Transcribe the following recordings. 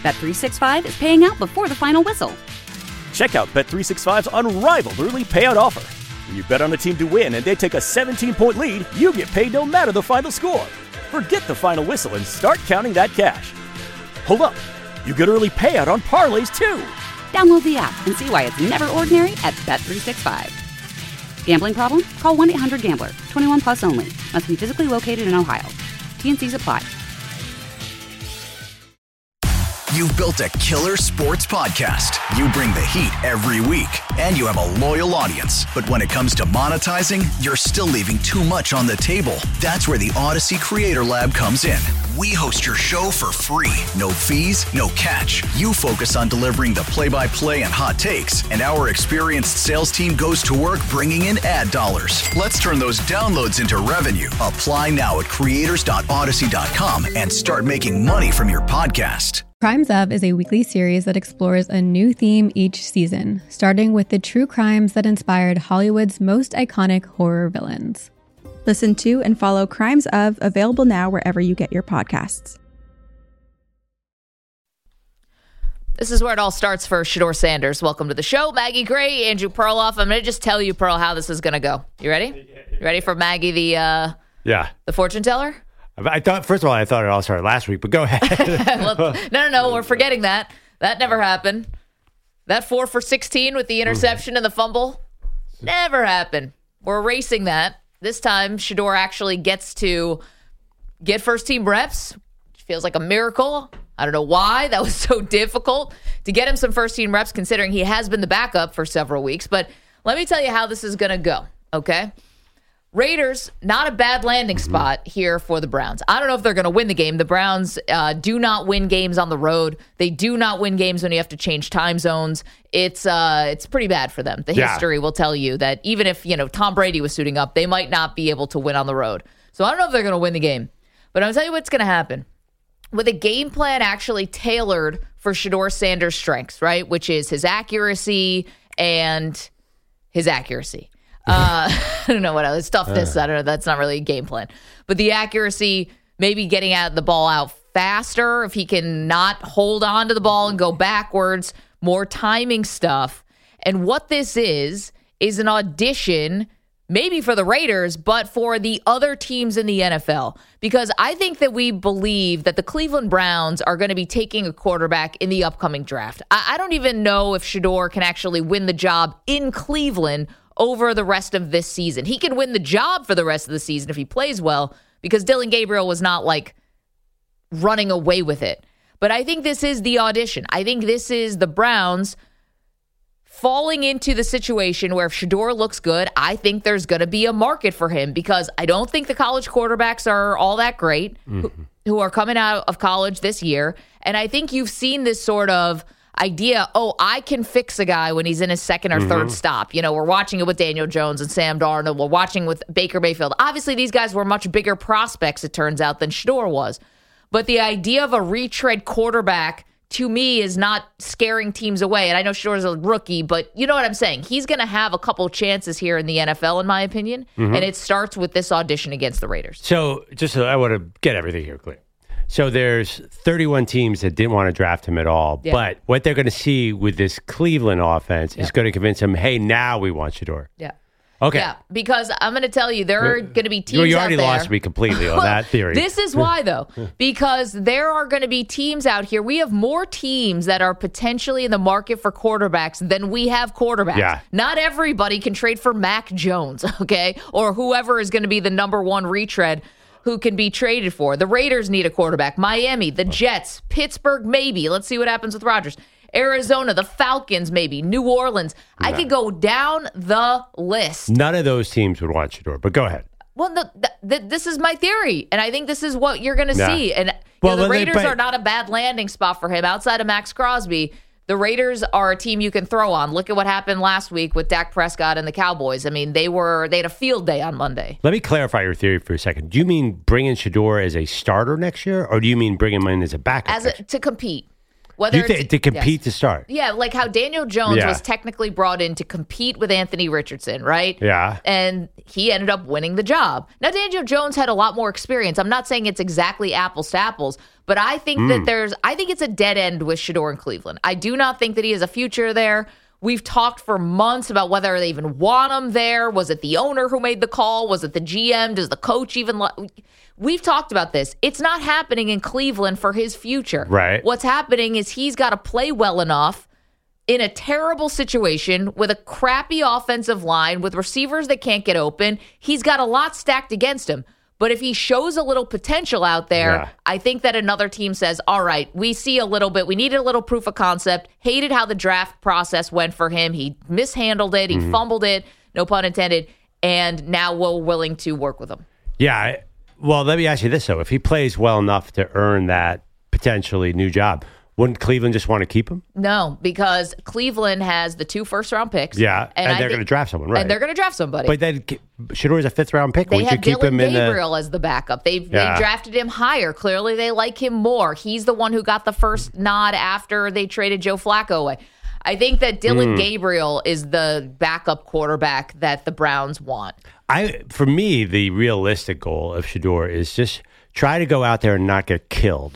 Bet365 is paying out before the final whistle. Check out Bet365's unrivaled early payout offer. When you bet on a team to win and they take a 17-point lead, you get paid no matter the final score. Forget the final whistle and start counting that cash. Hold up. You get early payout on parlays, too. Download the app and see why it's never ordinary at Bet365. Gambling problem? Call 1-800-GAMBLER. 21 plus only. Must be physically located in Ohio. T&Cs apply. You've built a killer sports podcast. You bring the heat every week, and you have a loyal audience. But when it comes to monetizing, you're still leaving too much on the table. That's where the Odyssey Creator Lab comes in. We host your show for free. No fees, no catch. You focus on delivering the play-by-play and hot takes, and our experienced sales team goes to work bringing in ad dollars. Let's turn those downloads into revenue. Apply now at creators.odyssey.com and start making money from your podcast. Crimes Of is a weekly series that explores a new theme each season, starting with the true crimes that inspired Hollywood's most iconic horror villains. Listen to and follow Crimes Of, available now wherever you get your podcasts. This is where it all starts for Shedeur Sanders. Welcome to the show. Maggie Gray, Andrew Perloff. I'm going to just tell you, Pearl, how this is going to go. You ready? You ready for Maggie, the fortune teller? I thought, first of all, I thought it all started last week, but go ahead. No, we're forgetting that. That never happened. That 4 for 16 with the interception and the fumble never happened. We're erasing that. This time, Shedeur actually gets to get first-team reps, which feels like a miracle. I don't know why that was so difficult to get him some first-team reps, considering he has been the backup for several weeks. But let me tell you how this is going to go, okay? Raiders, not a bad landing spot here for the Browns. I don't know if they're going to win the game. The Browns do not win games on the road. They do not win games when you have to change time zones. It's pretty bad for them. The history will tell you that even if, Tom Brady was suiting up, they might not be able to win on the road. So I don't know if they're going to win the game. But I'll tell you what's going to happen. With a game plan actually tailored for Shedeur Sanders' strengths, right, which is his accuracy and his accuracy. I don't know what else. Toughness. I don't know. That's not really a game plan. But the accuracy, maybe getting the ball out faster, if he can not hold on to the ball and go backwards, more timing stuff. And what this is an audition, maybe for the Raiders, but for the other teams in the NFL. Because I think that we believe that the Cleveland Browns are going to be taking a quarterback in the upcoming draft. I don't even know if Shedeur can actually win the job in Cleveland over the rest of this season. He can win the job for the rest of the season if he plays well, because Dillon Gabriel was not running away with it. But I think this is the audition. I think this is the Browns falling into the situation where if Shedeur looks good, I think there's going to be a market for him, because I don't think the college quarterbacks are all that great who are coming out of college this year. And I think you've seen this sort of idea, I can fix a guy when he's in his second or third stop. We're watching it with Daniel Jones and Sam Darnold. We're watching with Baker Mayfield. Obviously, these guys were much bigger prospects, it turns out, than Shedeur was. But the idea of a retread quarterback, to me, is not scaring teams away. And I know Shedeur's a rookie, but you know what I'm saying. He's going to have a couple chances here in the NFL, in my opinion. And it starts with this audition against the Raiders. So, I want to get everything here clear. So there's 31 teams that didn't want to draft him at all. Yeah. But what they're going to see with this Cleveland offense is going to convince them, hey, now we want Shedeur. Yeah. Okay. Yeah, because I'm going to tell you, there are going to be teams out there. You already lost me completely on that theory. This is why, though, because there are going to be teams out here. We have more teams that are potentially in the market for quarterbacks than we have quarterbacks. Yeah. Not everybody can trade for Mac Jones, okay, or whoever is going to be the number one retread who can be traded for. The Raiders need a quarterback. Miami, the Jets, Pittsburgh, maybe. Let's see what happens with Rodgers. Arizona, the Falcons, maybe. New Orleans. No. I could go down the list. None of those teams would want Shedeur, but go ahead. Well, this is my theory, and I think this is what you're going to see. And the Raiders are not a bad landing spot for him. Outside of Max Crosby, the Raiders are a team you can throw on. Look at what happened last week with Dak Prescott and the Cowboys. I mean, they had a field day on Monday. Let me clarify your theory for a second. Do you mean bringing Shedeur as a starter next year, or do you mean bring him in as a backup? To compete. To compete to start? Yeah, like how Daniel Jones was technically brought in to compete with Anthony Richardson, right? Yeah. And he ended up winning the job. Now, Daniel Jones had a lot more experience. I'm not saying it's exactly apples to apples, But I think that I think it's a dead end with Shedeur in Cleveland. I do not think that he has a future there. We've talked for months about whether they even want him there. Was it the owner who made the call? Was it the GM? Does the coach even... We've talked about this. It's not happening in Cleveland for his future. Right. What's happening is he's got to play well enough in a terrible situation with a crappy offensive line, with receivers that can't get open. He's got a lot stacked against him. But if he shows a little potential out there, I think that another team says, all right, we see a little bit. We needed a little proof of concept. Hated how the draft process went for him. He mishandled it. He fumbled it, no pun intended. And now we're willing to work with him. Yeah. Well, let me ask you this, though. If he plays well enough to earn that potentially new job, wouldn't Cleveland just want to keep him? No, because Cleveland has the 2 first-round picks. Yeah, and they're going to draft someone, right? And they're going to draft somebody. But then Shedeur is a 5th-round pick. They have Dylan Gabriel Gabriel as the backup. They drafted him higher. Clearly, they like him more. He's the one who got the first nod after they traded Joe Flacco away. I think that Dylan Gabriel is the backup quarterback that the Browns want. For me, the realistic goal of Shedeur is just try to go out there and not get killed.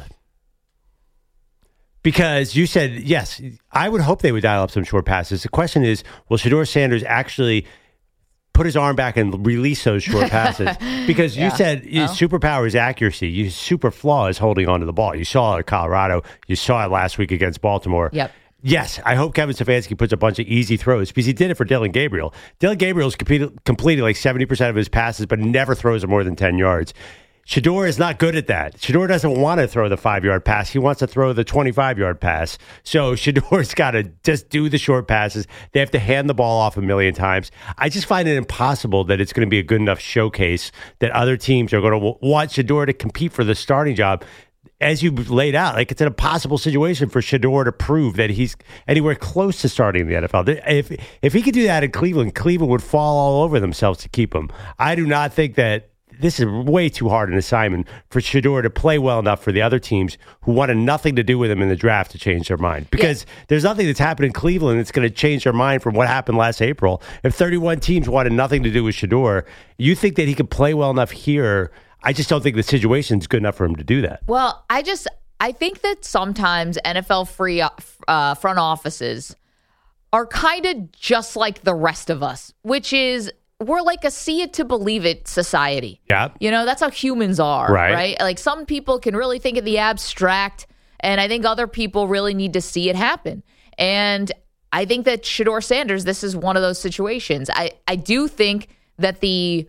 Because you said, yes, I would hope they would dial up some short passes. The question is, will Shedeur Sanders actually put his arm back and release those short passes? Because you said his superpower is accuracy. His super flaw is holding onto the ball. You saw it at Colorado. You saw it last week against Baltimore. Yep. Yes, I hope Kevin Stefanski puts a bunch of easy throws because he did it for Dylan Gabriel. Dylan Gabriel's completed like 70% of his passes, but never throws them more than 10 yards. Shedeur is not good at that. Shedeur doesn't want to throw the 5-yard pass. He wants to throw the 25-yard pass. So Shedeur's got to just do the short passes. They have to hand the ball off a million times. I just find it impossible that it's going to be a good enough showcase that other teams are going to want Shedeur to compete for the starting job. As you laid out, like it's an impossible situation for Shedeur to prove that he's anywhere close to starting in the NFL. If he could do that in Cleveland, Cleveland would fall all over themselves to keep him. I do not think that this is way too hard an assignment for Shedeur to play well enough for the other teams who wanted nothing to do with him in the draft to change their mind. Because there's nothing that's happened in Cleveland that's going to change their mind from what happened last April. If 31 teams wanted nothing to do with Shedeur, you think that he could play well enough here? I just don't think the situation is good enough for him to do that. Well, I think that sometimes NFL front offices are kind of just like the rest of us, which is we're like a see it to believe it society. Yeah. You know, that's how humans are, right? Like some people can really think of the abstract, and I think other people really need to see it happen. And I think that Shedeur Sanders, this is one of those situations. I do think that the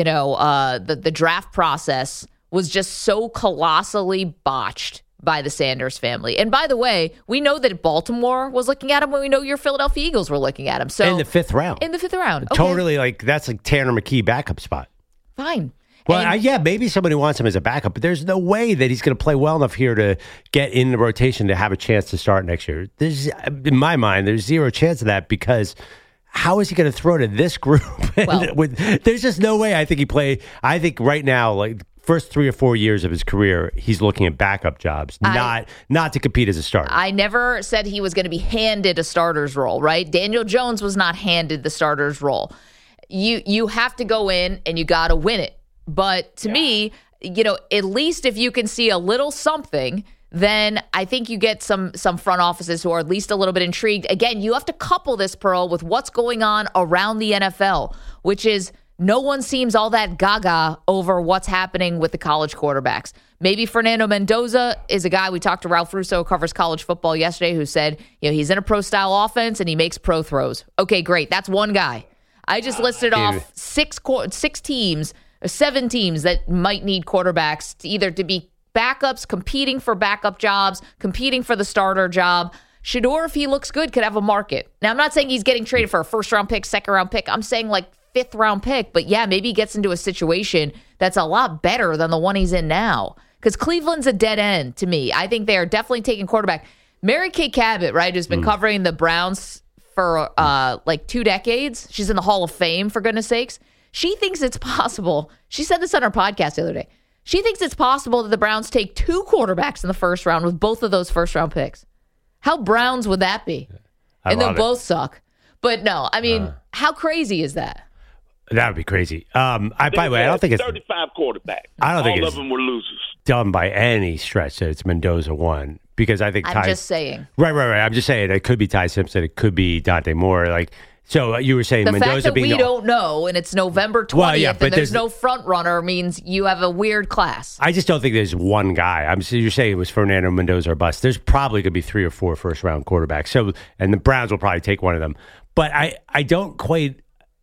draft process was just so colossally botched by the Sanders family. And by the way, we know that Baltimore was looking at him when we know your Philadelphia Eagles were looking at him. So in the 5th round. Okay. Totally, that's like Tanner McKee backup spot. Fine. Well, maybe somebody wants him as a backup, but there's no way that he's going to play well enough here to get in the rotation to have a chance to start next year. In my mind, there's zero chance of that because how is he going to throw to this group? There's just no way I think he play. I think right now, like first 3 or 4 years of his career, he's looking at backup jobs, not to compete as a starter. I never said he was going to be handed a starter's role, right? Daniel Jones was not handed the starter's role. You have to go in and you got to win it. But to me, at least if you can see a little something, then I think you get some front offices who are at least a little bit intrigued. Again, you have to couple this, Pearl, with what's going on around the NFL, which is no one seems all that gaga over what's happening with the college quarterbacks. Maybe Fernando Mendoza is a guy, we talked to Ralph Russo, who covers college football yesterday, who said, he's in a pro-style offense and he makes pro throws. Okay, great. That's one guy. I just listed off 7 teams that might need quarterbacks to be backups, competing for backup jobs, competing for the starter job. Shedeur, if he looks good, could have a market. Now, I'm not saying he's getting traded for a first-round pick, second-round pick. I'm saying like 5th-round pick. But yeah, maybe he gets into a situation that's a lot better than the one he's in now. Because Cleveland's a dead end to me. I think they are definitely taking quarterback. Mary Kay Cabot, right, who's been covering the Browns for like 2 decades. She's in the Hall of Fame, for goodness sakes. She thinks it's possible. She said this on her podcast the other day. She thinks it's possible that the Browns take 2 quarterbacks in the first round with both of those first-round picks. How Browns would that be? And they'll both suck. But no, I mean, how crazy is that? That would be crazy. By the way, I don't think it's 35 quarterbacks. I don't think all it's of them were losers. Dumb by any stretch that it's Mendoza won, because I think I'm just saying. Right. I'm just saying it could be Ty Simpson, it could be Dante Moore. Like, so you were saying the Mendoza fact that being we don't know, and it's November 20th, and there's no front runner, means you have a weird class. I just don't think there's one guy. You're saying it was Fernando Mendoza or bust. There's probably going to be 3 or 4 first round quarterbacks. So, and the Browns will probably take one of them. But I don't quite.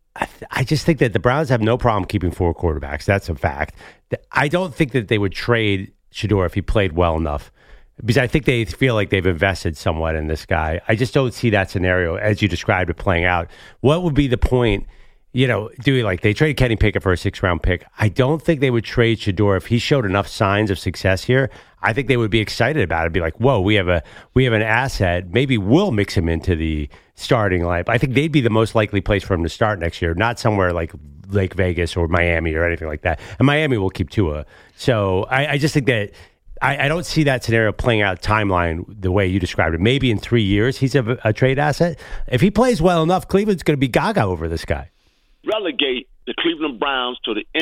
I just think that the Browns have no problem keeping 4 quarterbacks. That's a fact. I don't think that they would trade Shedeur if he played well enough, because I think they feel like they've invested somewhat in this guy. I just don't see that scenario as you described it playing out. What would be the point? Doing like they traded Kenny Pickett for a 6th-round pick. I don't think they would trade Shedeur if he showed enough signs of success here. I think they would be excited about it. Be like, whoa, we have an asset. Maybe we'll mix him into the starting lineup. I think they'd be the most likely place for him to start next year, not somewhere like Lake Vegas or Miami or anything like that. And Miami will keep Tua. So I just think that I don't see that scenario playing out timeline the way you described it. Maybe in 3 years he's a trade asset. If he plays well enough, Cleveland's going to be gaga over this guy. Relegate the Cleveland Browns to the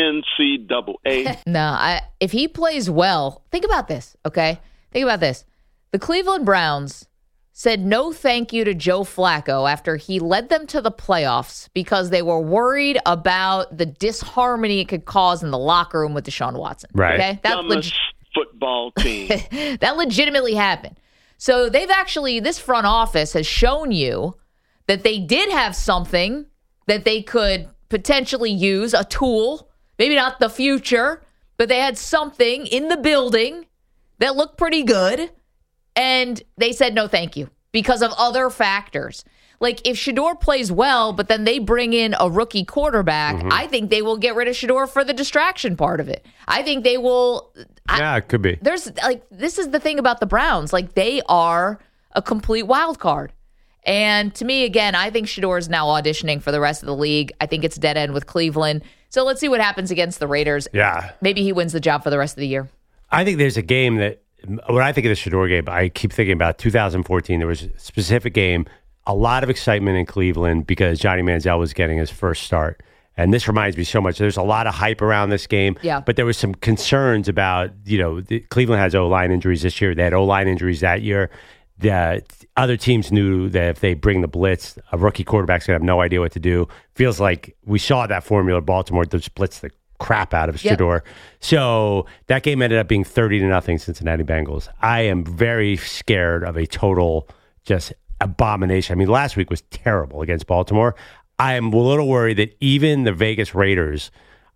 NCAA. No, if he plays well, think about this, okay? Think about this. The Cleveland Browns said no thank you to Joe Flacco after he led them to the playoffs because they were worried about the disharmony it could cause in the locker room with Deshaun Watson. Right. Okay? Dumbest football team. That legitimately happened. So this front office has shown you that they did have something that they could potentially use, a tool, maybe not the future, but they had something in the building that looked pretty good, and they said no thank you because of other factors. Like, if Shedeur plays well, but then they bring in a rookie quarterback, I think they will get rid of Shedeur for the distraction part of it. I think they will. Yeah, it could be. This is the thing about the Browns. Like, they are a complete wild card. And to me, again, I think Shedeur is now auditioning for the rest of the league. I think it's dead end with Cleveland. So let's see what happens against the Raiders. Yeah. Maybe he wins the job for the rest of the year. I think there's a game that, when I think of the Shedeur game, I keep thinking about 2014. There was a specific game, a lot of excitement in Cleveland because Johnny Manziel was getting his first start. And this reminds me so much. There's a lot of hype around this game. Yeah. But there was some concerns about, Cleveland has O-line injuries this year. They had O-line injuries that year. The other teams knew that if they bring the blitz, a rookie quarterback's going to have no idea what to do. Feels like we saw that formula at Baltimore, to blitz the crap out of Shedeur. Yep. So that game ended up being 30-0 Cincinnati Bengals. I am very scared of a total just abomination. I mean, last week was terrible against Baltimore. I am a little worried that even the Vegas Raiders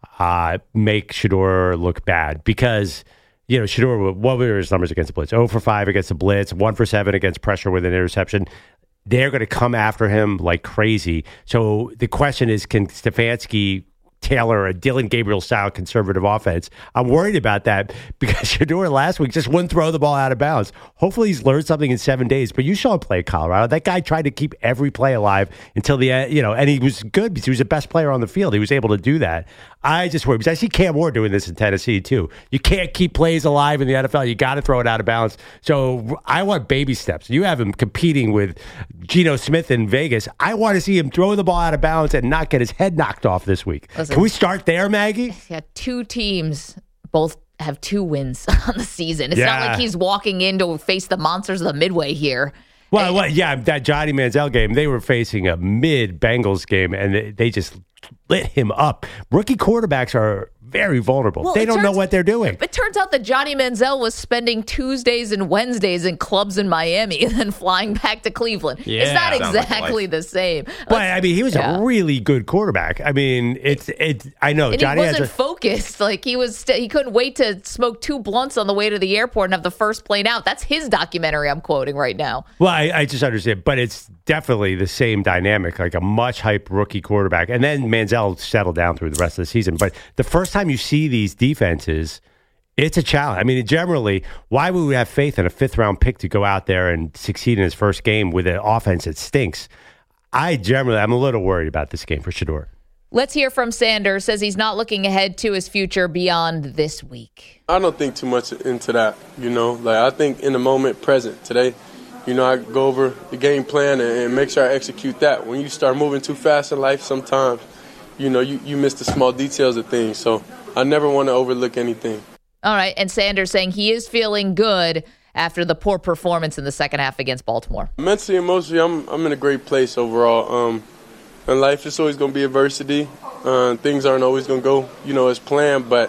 make Shedeur look bad because Shedeur, what were his numbers against the blitz? 0 for 5 against the blitz, 1 for 7 against pressure with an interception. They're going to come after him like crazy. So the question is, can Stefanski tailor a Dylan Gabriel-style conservative offense? I'm worried about that because Shedeur last week just wouldn't throw the ball out of bounds. Hopefully he's learned something in 7 days. But you saw him play at Colorado. That guy tried to keep every play alive until the end, and he was good because he was the best player on the field. He was able to do that. I just worry because I see Cam Ward doing this in Tennessee too. You can't keep plays alive in the NFL. You got to throw it out of bounds. So I want baby steps. You have him competing with Geno Smith in Vegas. I want to see him throw the ball out of bounds and not get his head knocked off this week. Listen, can we start there, Maggie? Yeah, 2 teams both have 2 wins on the season. It's not like he's walking in to face the monsters of the Midway here. Well, that Johnny Manziel game, they were facing a mid-Bengals game, and they just lit him up. Rookie quarterbacks are very vulnerable. Well, they don't know what they're doing. It turns out that Johnny Manziel was spending Tuesdays and Wednesdays in clubs in Miami and then flying back to Cleveland. Yeah, it's not exactly the same. But I mean, he was a really good quarterback. I mean, I know and Johnny he wasn't focused. Like he couldn't wait to smoke 2 blunts on the way to the airport and have the first plane out. That's his documentary I'm quoting right now. Well, I just understand, but it's definitely the same dynamic, like a much hyped rookie quarterback, and then Manziel settled down through the rest of the season. But the first time you see these defenses, it's a challenge. I mean, generally, why would we have faith in a 5th-round pick to go out there and succeed in his first game with an offense that stinks? I'm a little worried about this game for Shedeur. Let's hear from Sanders. Says he's not looking ahead to his future beyond this week. I don't think too much into that, I think in the moment present today, I go over the game plan and make sure I execute that. When you start moving too fast in life, sometimes you know, you miss the small details of things. So I never want to overlook anything. All right, and Sanders saying he is feeling good after the poor performance in the second half against Baltimore. Mentally, emotionally, I'm in a great place overall. In life, it's always going to be adversity. Things aren't always going to go, you know, as planned, but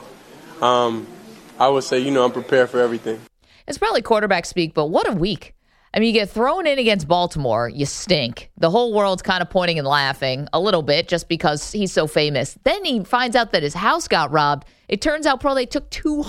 I would say, you know, I'm prepared for everything. It's probably quarterback speak, but what a week. I mean, you get thrown in against Baltimore, you stink. The whole world's kind of pointing and laughing a little bit just because he's so famous. Then he finds out that his house got robbed. It turns out they took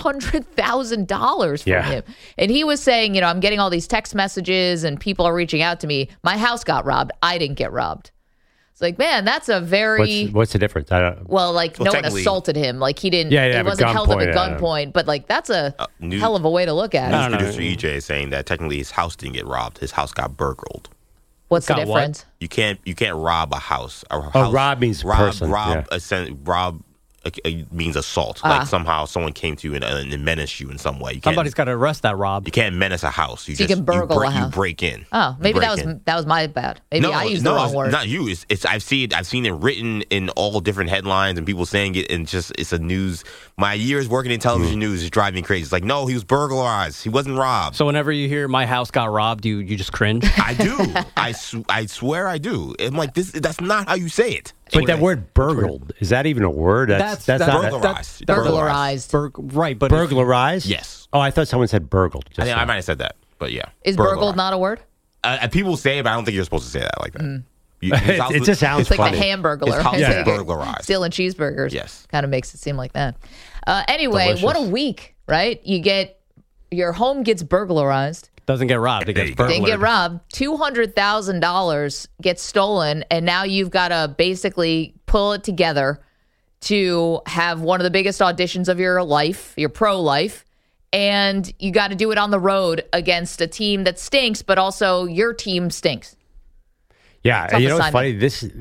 $200,000 from him. And he was saying, you know, I'm getting all these text messages and people are reaching out to me. My house got robbed. I didn't get robbed. It's like, man, that's a very... What's the difference? I don't... Well, like, no one assaulted him. Like, he didn't... he wasn't held up at gunpoint. But, like, that's a hell of a way to look at it. Producer EJ is saying that technically his house didn't get robbed. His house got burgled. What's the difference? You can't rob a house. Rob means person. Rob means assault. Like somehow someone came to you and menaced you in some way. Somebody's got to arrest that Rob. You can't menace a house. You can burgle a house. You break in. Oh, maybe that was my bad. Maybe I used the wrong word. Not you. I've seen it written in all different headlines and people saying it, and just it's a news. My years working in television news is driving me crazy. It's like, no, he was burglarized. He wasn't robbed. So whenever you hear my house got robbed, you just cringe? I do. I swear I do. I'm like, that's not how you say it. But that word burgled, is that even a word? That's not burglarized. Burglarized. Right, but burglarized? Yes. Oh, I thought someone said burgled. I might have said that, but yeah. Is burgled not a word? People say it, but I don't think you're supposed to say that like that. It just sounds funny. like the Hamburglar. It's burglarized. Stealing cheeseburgers. Yes. Kind of makes it seem like that. Anyway, Delicious. what a week, right? Your home gets burglarized. Doesn't get robbed. It gets burglared. Didn't get robbed. $200,000 gets stolen, and now you've got to basically pull it together to have one of the biggest auditions of your life, your pro life, and you got to do it on the road against a team that stinks, but also your team stinks. Yeah, Tough you know what's assignment.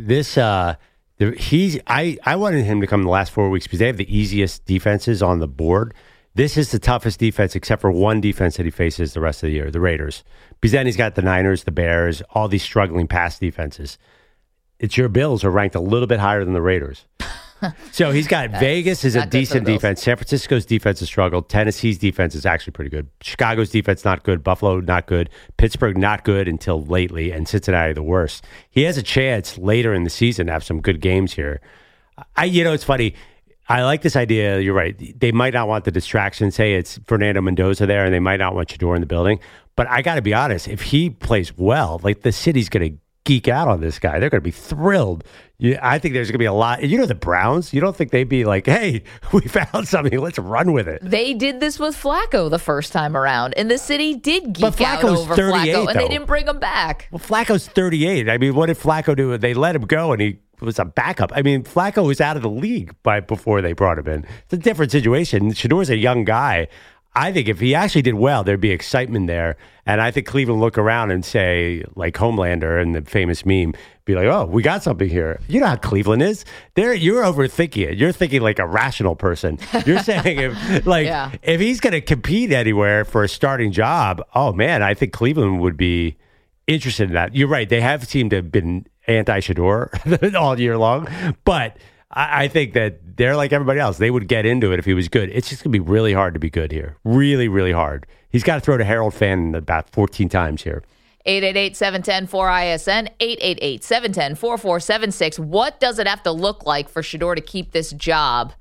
funny? I wanted him to come the last 4 weeks because they have the easiest defenses on the board. This is the toughest defense except for one defense that he faces the rest of the year, the Raiders. Because then he's got the Niners, the Bears, all these struggling pass defenses. It's your Bills are ranked a little bit higher than the Raiders. So he's got Vegas is a decent defense. San Francisco's defense has struggled. Tennessee's defense is actually pretty good. Chicago's defense not good. Buffalo not good. Pittsburgh not good until lately. And Cincinnati the worst. He has a chance later in the season to have some good games here. It's funny. I like this idea. You're right. They might not want the distraction. Say it's Fernando Mendoza there, and they might not want Shedeur in the building. But I got to be honest. If he plays well, like the city's going to geek out on this guy. They're going to be thrilled. I think there's going to be a lot. The Browns, you don't think they'd be like, hey, we found something. Let's run with it. They did this with Flacco the first time around, and the city did geek out over Flacco, and they didn't bring him back. Well, Flacco's 38. I mean, what did Flacco do? They let him go, and he was a backup. I mean, Flacco was out of the league before they brought him in. It's a different situation. Shedeur's a young guy. I think if he actually did well, there'd be excitement there. And I think Cleveland look around and say, like Homelander and the famous meme, be like, oh, we got something here. You know how Cleveland is? You're overthinking it. You're thinking like a rational person. You're saying if he's going to compete anywhere for a starting job, oh, man, I think Cleveland would be interested in that. You're right. They have seemed to have been anti-Shedeur all year long. But I think that they're like everybody else. They would get into it if he was good. It's just going to be really hard to be good here. Really, really hard. He's got to throw to Harold Fannin about 14 times here. 888-710-4ISN, 888-710-4476. What does it have to look like for Shedeur to keep this job?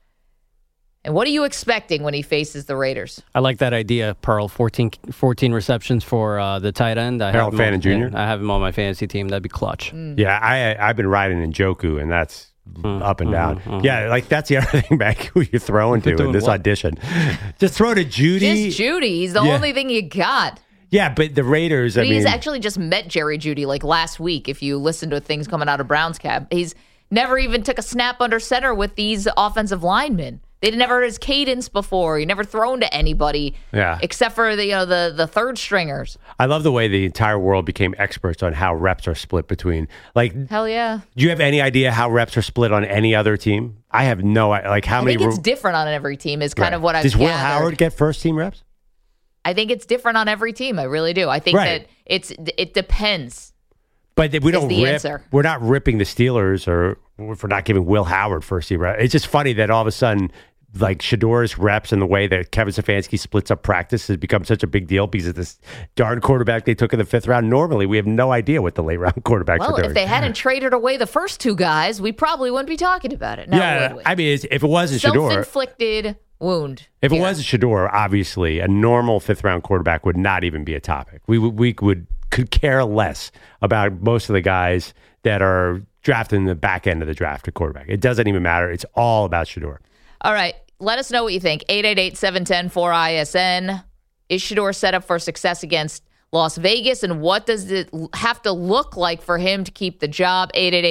And what are you expecting when he faces the Raiders? I like that idea, Pearl. 14 receptions for the tight end. Harold Fannin Jr.? I have him on my fantasy team. That'd be clutch. Yeah, I've been riding Njoku, and that's up and down. Yeah, like that's the other thing back who you're throwing to in this audition. Just throw to Judy. Just Judy. He's the only thing you got. Yeah, but the Raiders, he's actually just met Jerry Jeudy like last week. If you listen to things coming out of Browns camp, he's never even took a snap under center with these offensive linemen. They'd never heard his cadence before. He never thrown to anybody, except for the third stringers. I love the way the entire world became experts on how reps are split between. Hell yeah. Do you have any idea how reps are split on any other team? I have no idea. How many? I think it's different on every team. Is kind of what I've gathered. Does Will gathered. Howard get first team reps? I think it's different on every team. I really do. I think that it depends. But we don't the rip. answer. We're not ripping the Steelers or for not giving Will Howard first team. Right? It's just funny that all of a sudden, like Shador's reps and the way that Kevin Stefanski splits up practice has become such a big deal because of this darn quarterback they took in the 5th round. Normally, we have no idea what the late round quarterbacks are doing. Well, if they hadn't traded away the first 2 guys, we probably wouldn't be talking about it. Now, would we? I mean, if it wasn't Shador, self-inflicted wound. If it wasn't Shador, obviously a normal 5th round quarterback would not even be a topic. We could care less about most of the guys that are drafted in the back end of the draft at quarterback. It doesn't even matter. It's all about Shador. All right. Let us know what you think. 888-710-4ISN. Is Shador set up for success against Las Vegas? And what does it have to look like for him to keep the job?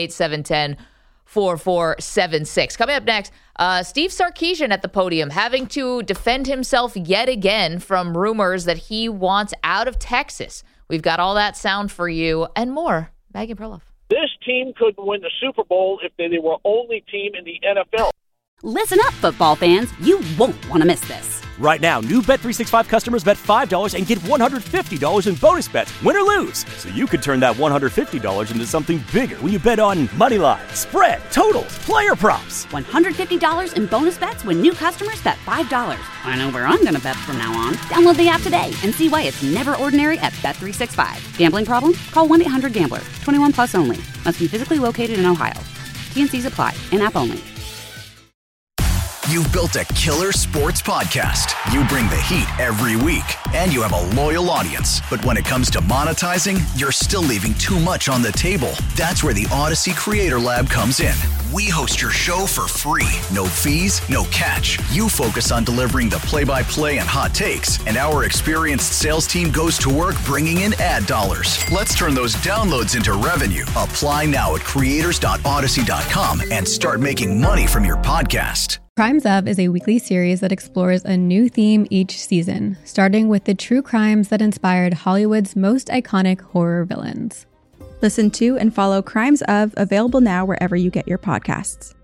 888-710-4476. Coming up next, Steve Sarkisian at the podium having to defend himself yet again from rumors that he wants out of Texas. We've got all that sound for you and more. Megan Perloff. This team couldn't win the Super Bowl if they were only team in the NFL. Listen up, football fans. You won't want to miss this. Right now, new Bet365 customers bet $5 and get $150 in bonus bets, win or lose. So you could turn that $150 into something bigger when you bet on money line, spread, totals, player props. $150 in bonus bets when new customers bet $5. I know where I'm going to bet from now on. Download the app today and see why it's never ordinary at Bet365. Gambling problem? Call 1-800-GAMBLER. 21 plus only. Must be physically located in Ohio. T&Cs apply. In-app only. You've built a killer sports podcast. You bring the heat every week, and you have a loyal audience. But when it comes to monetizing, you're still leaving too much on the table. That's where the Odyssey Creator Lab comes in. We host your show for free. No fees, no catch. You focus on delivering the play-by-play and hot takes, and our experienced sales team goes to work bringing in ad dollars. Let's turn those downloads into revenue. Apply now at creators.odyssey.com and start making money from your podcast. Crimes Of is a weekly series that explores a new theme each season, starting with the true crimes that inspired Hollywood's most iconic horror villains. Listen to and follow Crimes Of, available now wherever you get your podcasts.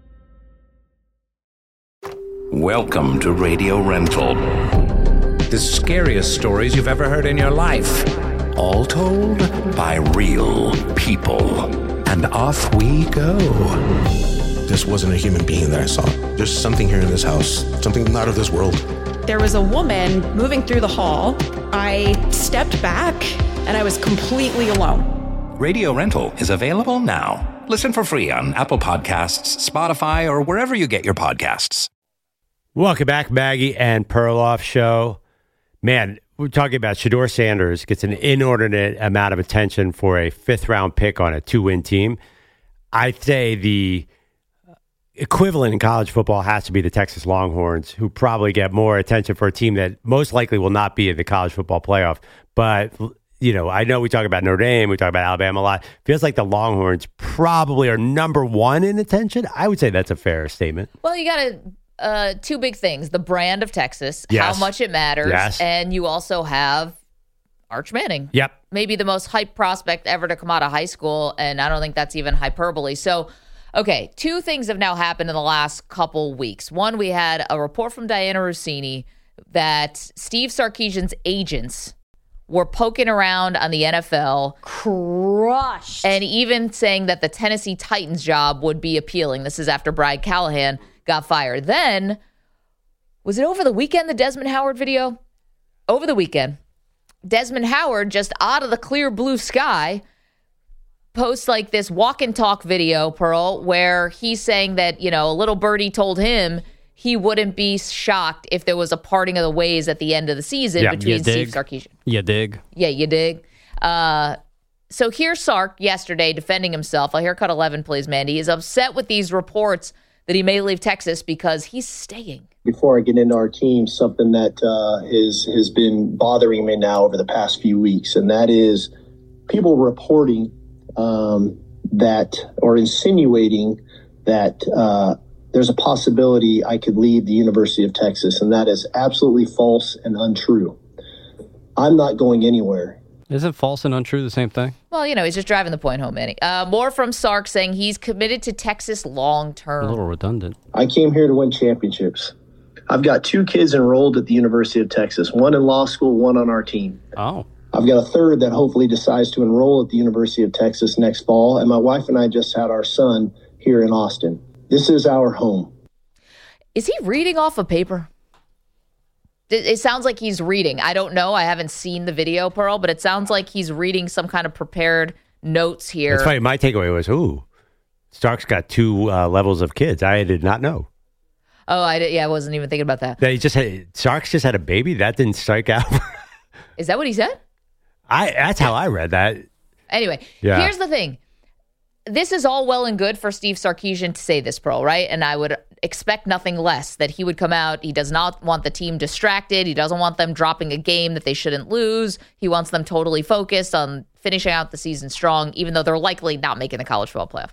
Welcome to Radio Rental. The scariest stories you've ever heard in your life. All told by real people. And off we go. This wasn't a human being that I saw. There's something here in this house, something not of this world. There was a woman moving through the hall. I stepped back and I was completely alone. Radio Rental is available now. Listen for free on Apple Podcasts, Spotify, or wherever you get your podcasts. Welcome back, Maggie and Perloff Show. Man, we're talking about Shador Sanders gets an inordinate amount of attention for a 5th-round pick on a 2-win team. I'd say the equivalent in college football has to be the Texas Longhorns, who probably get more attention for a team that most likely will not be in the college football playoff. But, you know, I know we talk about Notre Dame, we talk about Alabama a lot. Feels like the Longhorns probably are number 1 in attention. I would say that's a fair statement. Well, you got two big things. The brand of Texas, yes. How much it matters, yes. And you also have Arch Manning. Yep. Maybe the most hyped prospect ever to come out of high school, and I don't think that's even hyperbole. So, okay, 2 things have now happened in the last couple weeks. One, we had a report from Diana Rossini that Steve Sarkisian's agents were poking around on the NFL. Crushed. And even saying that the Tennessee Titans job would be appealing. This is after Brad Callahan got fired. Then, was it over the weekend, the Desmond Howard video? Over the weekend, Desmond Howard, just out of the clear blue sky, posts like this walk and talk video, Pearl, where he's saying that, you know, a little birdie told him he wouldn't be shocked if there was a parting of the ways at the end of the season between Steve Sarkisian. You dig. Yeah, you dig. So here's Sark yesterday defending himself. I'll hear cut 11, please, Mandy. He's upset with these reports that he may leave Texas because he's staying. Before I get into our team, something that has been bothering me now over the past few weeks, and that is people reporting that or insinuating that there's a possibility I could leave the University of Texas, and that is absolutely false and untrue. I'm not going anywhere. Isn't false and untrue the same thing? Well, you know, he's just driving the point home, Manny. More from Sark saying he's committed to Texas long term. A little redundant. I came here to win championships. I've got 2 kids enrolled at the University of Texas, one in law school, one on our team. Oh. I've got a third that hopefully decides to enroll at the University of Texas next fall. And my wife and I just had our son here in Austin. This is our home. Is he reading off a paper? It sounds like he's reading. I don't know. I haven't seen the video, Pearl, but it sounds like he's reading some kind of prepared notes here. That's funny. My takeaway was, Stark's got 2 levels of kids. I did not know. Oh, I wasn't even thinking about that. Stark's just had a baby? That didn't strike out. Is that what he said? That's how I read that. Anyway, Here's the thing. This is all well and good for Steve Sarkisian to say this, Pearl, right? And I would expect nothing less that he would come out. He does not want the team distracted. He doesn't want them dropping a game that they shouldn't lose. He wants them totally focused on finishing out the season strong, even though they're likely not making the college football playoff.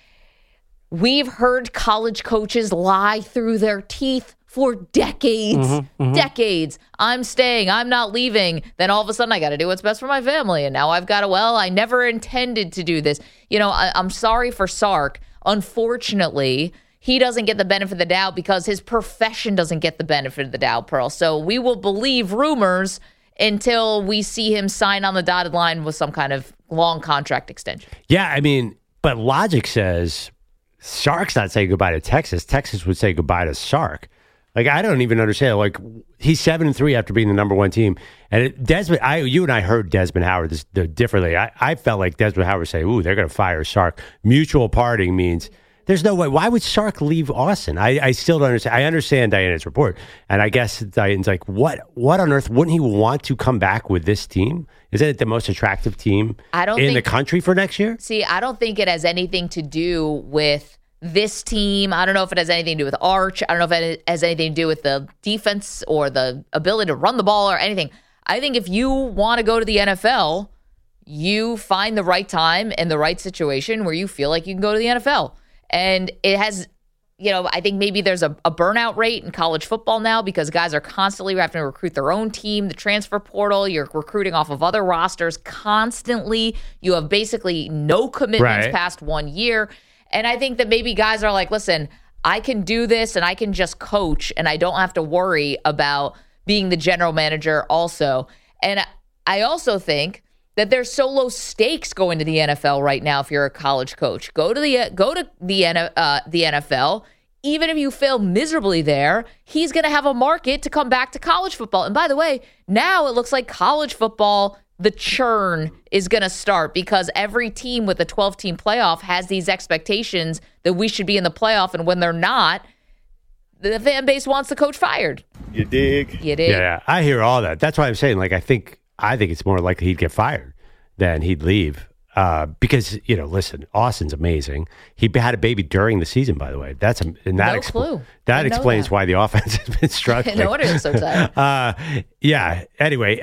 We've heard college coaches lie through their teeth for decades. Decades. I'm staying. I'm not leaving. Then all of a sudden I got to do what's best for my family. And now I've got to, I never intended to do this. I'm sorry for Sark. Unfortunately, he doesn't get the benefit of the doubt because his profession doesn't get the benefit of the doubt, Pearl. So we will believe rumors until we see him sign on the dotted line with some kind of long contract extension. Yeah, but logic says Sark's not saying goodbye to Texas. Texas would say goodbye to Sark. I don't even understand. He's 7-3 after being the number 1 team. And you and I heard Desmond Howard differently. I felt like Desmond Howard say, they're going to fire Sark. Mutual parting means there's no way. Why would Sark leave Austin? I still don't understand. I understand Diana's report. And I guess Diana's like, what on earth? Wouldn't he want to come back with this team? Isn't it the most attractive team in the country for next year? See, I don't think it has anything to do with this team. I don't know if it has anything to do with Arch. I don't know if it has anything to do with the defense or the ability to run the ball or anything. I think if you want to go to the NFL, you find the right time and the right situation where you feel like you can go to the NFL. And it has, I think maybe there's a burnout rate in college football now because guys are constantly having to recruit their own team, the transfer portal. You're recruiting off of other rosters constantly. You have basically no commitments past 1 year. And I think that maybe guys are like, listen, I can do this and I can just coach and I don't have to worry about being the general manager also. And I also think that there's so low stakes going to the NFL right now if you're a college coach. Go to the NFL. Even if you fail miserably there, he's going to have a market to come back to college football. And by the way, now it looks like college football, the churn is going to start because every team with a 12-team playoff has these expectations that we should be in the playoff, and when they're not, the fan base wants the coach fired. You dig? You dig? Yeah, I hear all that. That's why I'm saying, I think it's more likely he'd get fired than he'd leave. Because, listen, Austin's amazing. He had a baby during the season, by the way. No clue. That explains why the offense has been struggling. No wonder it's so tight. Anyway,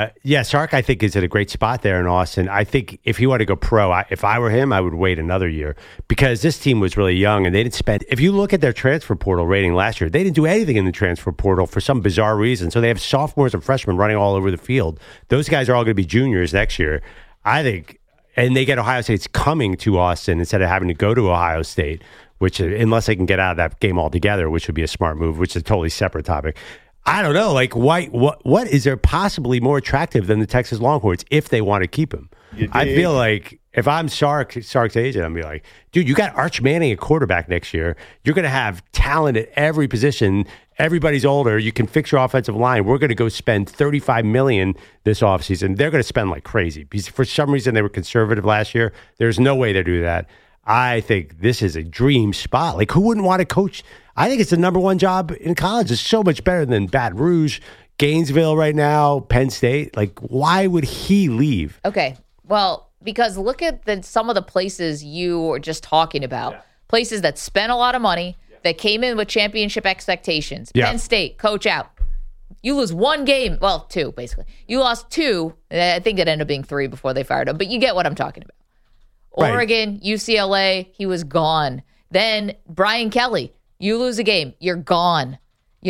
Sark, I think, is at a great spot there in Austin. I think if he wanted to go pro, if I were him, I would wait another year because this team was really young and they didn't spend. If you look at their transfer portal rating last year, they didn't do anything in the transfer portal for some bizarre reason. So they have sophomores and freshmen running all over the field. Those guys are all going to be juniors next year. I think. And they get Ohio State's coming to Austin instead of having to go to Ohio State, which unless they can get out of that game altogether, which would be a smart move, which is a totally separate topic. I don't know. What is there possibly more attractive than the Texas Longhorns if they want to keep him? I feel like if I'm Sark's agent, I'm be like, dude, you got Arch Manning at quarterback next year. You're going to have talent at every position. Everybody's older. You can fix your offensive line. We're going to go spend $35 million this offseason. They're going to spend like crazy because for some reason they were conservative last year. There's no way to do that. I think this is a dream spot. Who wouldn't want to coach? I think it's the number 1 job in college. It's so much better than Baton Rouge, Gainesville right now, Penn State. Why would he leave? Okay. Well, because look at some of the places you were just talking about. Yeah. Places that spent a lot of money, that came in with championship expectations. Yeah. Penn State, coach out. You lose 1 game. Well, 2, basically. You lost 2. I think it ended up being 3 before they fired him. But you get what I'm talking about. Right. Oregon, UCLA, he was gone. Then Brian Kelly, you lose a game. You're gone.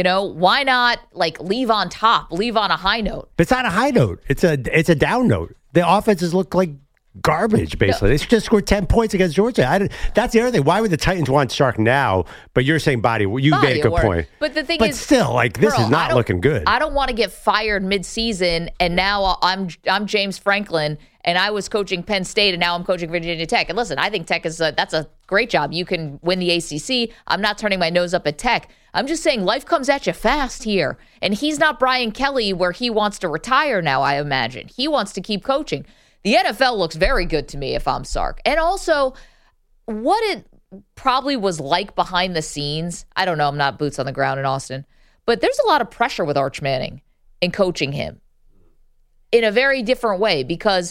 Why not leave on top, leave on a high note? But it's not a high note. It's a down note. The offenses look like garbage, basically. They just scored 10 points against Georgia. That's the other thing. Why would the Titans want Sark now? But you're saying body. You made a good point. But the thing but is, still, like, this is not looking good. I don't want to get fired mid-season, and now I'm James Franklin, and I was coaching Penn State, and now I'm coaching Virginia Tech. And listen, I think Tech that's a great job. You can win the ACC. I'm not turning my nose up at Tech. I'm just saying life comes at you fast here. And he's not Brian Kelly where he wants to retire now, I imagine. He wants to keep coaching. The NFL looks very good to me if I'm Sark. And also, what it probably was like behind the scenes, I don't know, I'm not boots on the ground in Austin, but there's a lot of pressure with Arch Manning in coaching him in a very different way because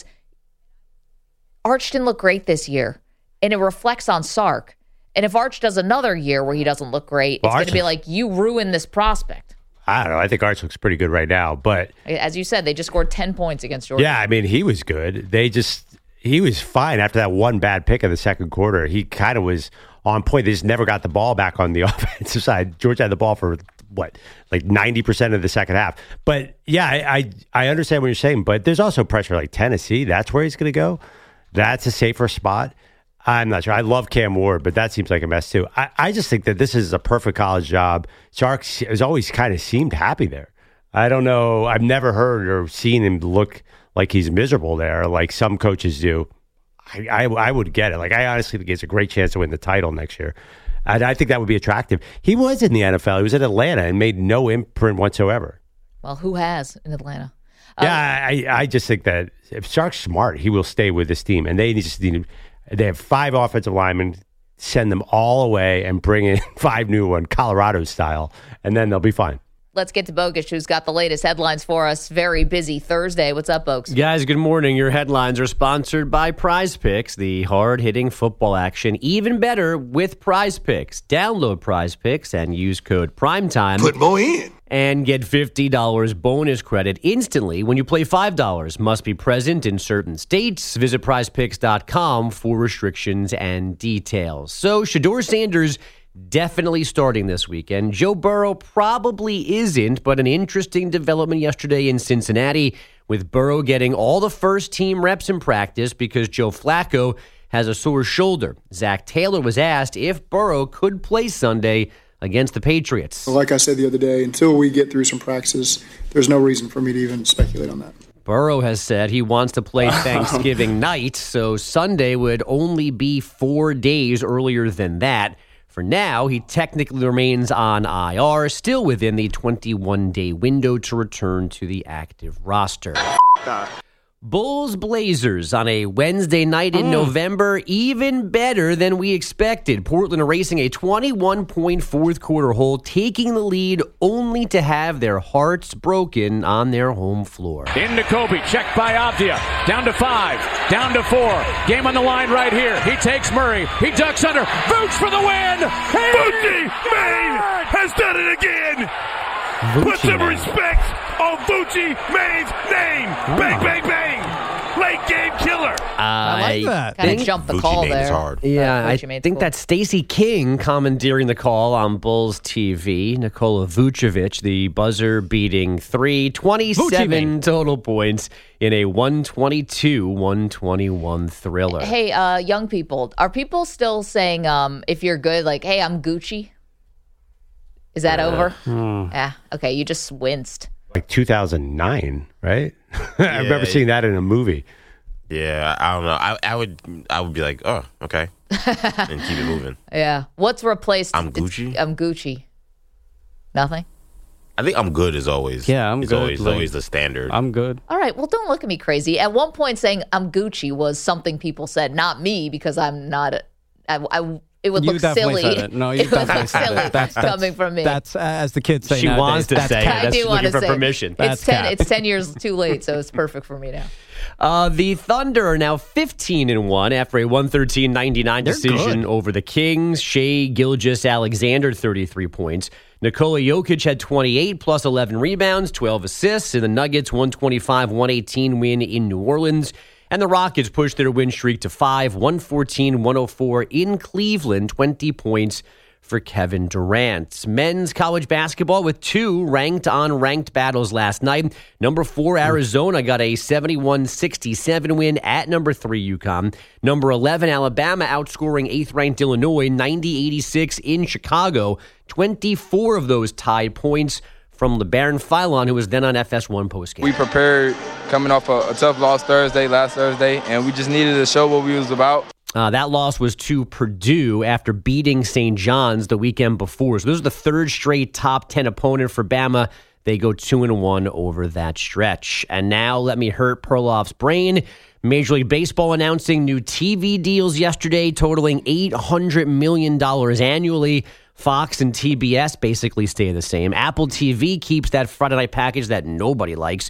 Arch didn't look great this year, and it reflects on Sark. And if Arch does another year where he doesn't look great, it's going to be like, you ruined this prospect. I don't know. I think Arch looks pretty good right now, but as you said, they just scored 10 points against Georgia. Yeah, I mean, he was good. He was fine after that one bad pick in the second quarter. He kind of was on point. They just never got the ball back on the offensive side. Georgia had the ball for like 90% of the second half. But yeah, I understand what you're saying, but there's also pressure like Tennessee. That's where he's going to go. That's a safer spot. I'm not sure. I love Cam Ward, but that seems like a mess too. I just think that this is a perfect college job. Sark has always kind of seemed happy there. I don't know. I've never heard or seen him look like he's miserable there like some coaches do. I would get it. Like, I honestly think he has a great chance to win the title next year. And I think that would be attractive. He was in the NFL. He was in Atlanta and made no imprint whatsoever. Well, who has in Atlanta? Yeah, I just think that if Sark's smart, he will stay with this team. And they have 5 offensive linemen, send them all away and bring in 5 new ones, Colorado style, and then they'll be fine. Let's get to Bogusch, who's got the latest headlines for us. Very busy Thursday. What's up, Bogusch? Guys, good morning. Your headlines are sponsored by Prize Picks, the hard-hitting football action. Even better with Prize Picks. Download Prize Picks and use code PRIMETIME. Put more in. And get $50 bonus credit instantly when you play $5. Must be present in certain states. Visit prizepicks.com for restrictions and details. So, Shedeur Sanders definitely starting this weekend. Joe Burrow probably isn't, but an interesting development yesterday in Cincinnati with Burrow getting all the first-team reps in practice because Joe Flacco has a sore shoulder. Zach Taylor was asked if Burrow could play Sunday against the Patriots. Like I said the other day, until we get through some practices, there's no reason for me to even speculate on that. Burrow has said he wants to play Thanksgiving night, so Sunday would only be 4 days earlier than that. For now, he technically remains on IR, still within the 21-day window to return to the active roster. Bulls Blazers on a Wednesday night in November, even better than we expected. Portland erasing a 21-point fourth quarter hole, taking the lead only to have their hearts broken on their home floor. Into Kobe, checked by Avdia, down to 5, down to 4. Game on the line right here. He takes Murray, he ducks under, Vooch for the win! Vucci Maine has done it again! Put some respect on Vucci Maine's name! Bang, bang, bang! Late game killer! I like that. Kind of jumped the call there. Hard. Yeah, I think that's Stacey King commandeering the call on Bulls TV. Nikola Vucevic, the buzzer-beating 3, 27 total points in a 122-121 thriller. Hey, young people, are people still saying, if you're good, like, hey, I'm Gucci? Is that over? Yeah. Okay, you just winced. Like 2009, right? I remember seeing that in a movie. Yeah, I don't know. I would be like, oh, okay, and keep it moving. Yeah. What's replaced? I'm Gucci. I'm Gucci. Nothing. I think I'm good is always. Yeah, I'm good. Always the standard. I'm good. All right. Well, don't look at me crazy. At one point, saying I'm Gucci was something people said, not me, because I'm not. It would look silly. Said it. No, you it would look silly coming from me. That's as the kids say. She nowadays, wants to say it. I do want to say permission. It's 10 years too late, so it's perfect for me now. The Thunder are now 15-1 after a 113-99 decision over the Kings. Shai Gilgeous-Alexander, 33 points. Nikola Jokic had 28 plus 11 rebounds, 12 assists. In the Nuggets, 125-118 win in New Orleans. And the Rockets pushed their win streak to 5, 114-104 in Cleveland, 20 points for Kevin Durant. Men's college basketball with 2 ranked-on-ranked battles last night. Number 4, Arizona got a 71-67 win at number 3, UConn. Number 11, Alabama outscoring 8th-ranked Illinois 90-86 in Chicago. 24 of those tied points from LeBaron Philon, who was then on FS1 postgame. We prepared coming off a tough loss last Thursday, and we just needed to show what we was about. That loss was to Purdue after beating St. John's the weekend before. So this is the 3rd straight top 10 opponent for Bama. They go 2-1 over that stretch. And now let me hurt Perloff's brain. Major League Baseball announcing new TV deals yesterday totaling $800 million annually. Fox and TBS basically stay the same. Apple TV keeps that Friday night package that nobody likes.